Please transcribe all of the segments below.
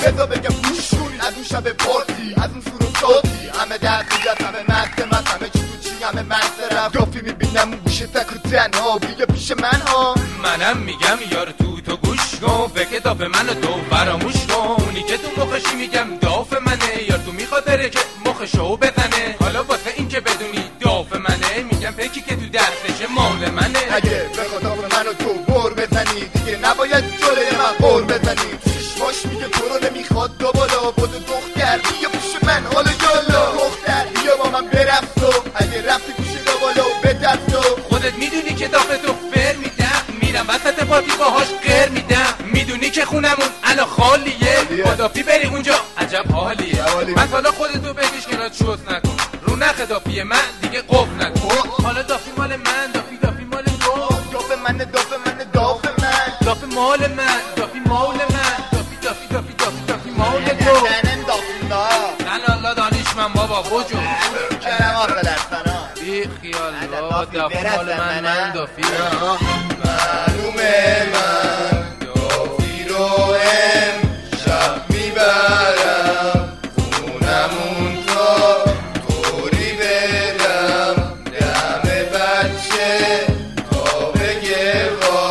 بذار بگم گوشون از اون شب پارتی از اون سور و صوتی همه دقیقت همه مقدمت همه چی تو چی همه منظرم کافی میبینم اون گوشه تک و تنها بیا پیش من ها منم میگم یار تو گوش کن فکر داف منو تو فراموش کن اونی که تو مخشی میگم داف منه یار تو میخواد بره که مخشو بزنه حالا واسه این که بدونی داف منه میگم فکری که تو دستش مال منه اگه بخواد داف منو تو بر بزنی دیگه نباید جلوی من قر بزنی چشماش میگه تو رو نمیخواد دوبالا بودو دختر بیا پیش من حالا یالا دختر بیا با من برفت و اگه رفتی پیش دوبالا و بترس و خودت میدونی که داف تو فر میدم میرم وسط پارتی باهاش غیر میدم میدونی که خونمون الان خالیه با دافی بری اونجا عجب حالیه من حالا خودتو بکش کنار چوس نکن رو نخ دافی من دیگه قف نکن حالا دافی مال من دافی مال تو داف منه داف منه داف من دافی مال من دافی مال من دافی مال تو منم دافی نه لالا دانشمن بابا بجو کرم آخه در سنا بی خیال دافی مال من دافی معلومه من دافی رو امشب میبرم خونمون تا طوری بدم دم بچه تا بگه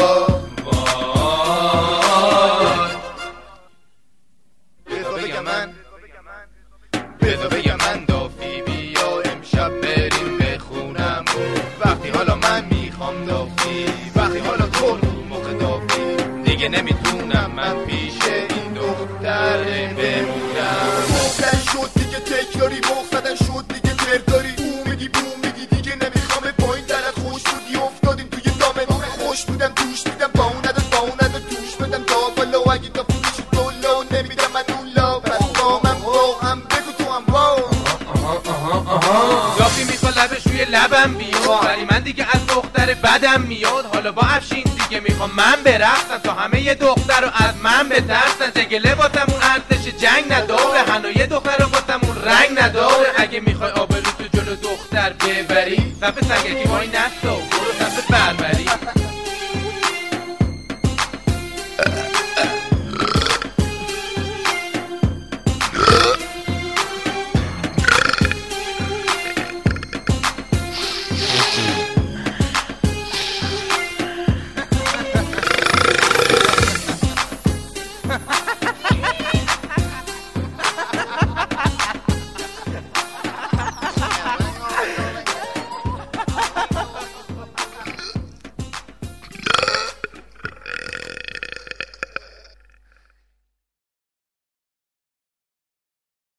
بذار بگم من دافی بیا امشب بریم به خونمون وقتی حالا من میخوام دافی وقتی حالا تو رو مخ دافی دیگه نمیتونم من پیش این دختر بمونم مختن شد دیگه تکراری مختن شد دیگه ترداری بوم میگی دیگه نمیخوام پایین درت خوش بودی افتادیم توی دامه خوش بودم توش میدم با اون نداد توش بدم تا بالا اگه دافی میشی دولو نمیدم من اولو پس با من با هم بگو تو هم با دافی میخواد لبش روی لبم بیاد ولی من دیگه از دختر بدم میاد حالا با افشین دیگه میخوام من برقصم تا همه یه دختر رو از من بترسن جگله واسمون ارزش جنگ نداره هنوی دختر رو واسمون رنگ نداره اگه میخوای آبرو تو جلو دختر ببری صف سنگکی با این